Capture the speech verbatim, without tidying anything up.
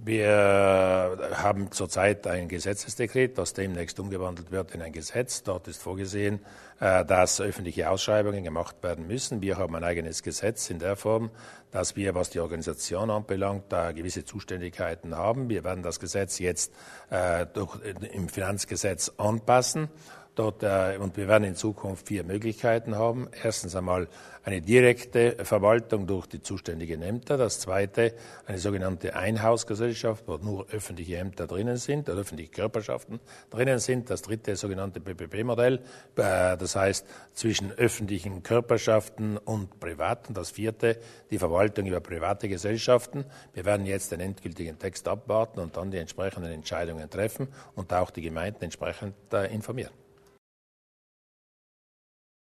Wir haben zurzeit ein Gesetzesdekret, das demnächst umgewandelt wird in ein Gesetz. Dort ist vorgesehen, dass öffentliche Ausschreibungen gemacht werden müssen. Wir haben ein eigenes Gesetz in der Form, dass wir, was die Organisation anbelangt, da gewisse Zuständigkeiten haben. Wir werden das Gesetz jetzt äh, durch, im Finanzgesetz anpassen. Dort, äh, und wir werden in Zukunft vier Möglichkeiten haben. Erstens einmal eine direkte Verwaltung durch die zuständigen Ämter. Das zweite, eine sogenannte Einhausgesellschaft, wo nur öffentliche Ämter drinnen sind, oder öffentliche Körperschaften drinnen sind. Das dritte, sogenannte P P P-Modell, äh, das heißt zwischen öffentlichen Körperschaften und Privaten. Das vierte, die Verwaltung über private Gesellschaften. Wir werden jetzt den endgültigen Text abwarten und dann die entsprechenden Entscheidungen treffen und auch die Gemeinden entsprechend äh, informieren.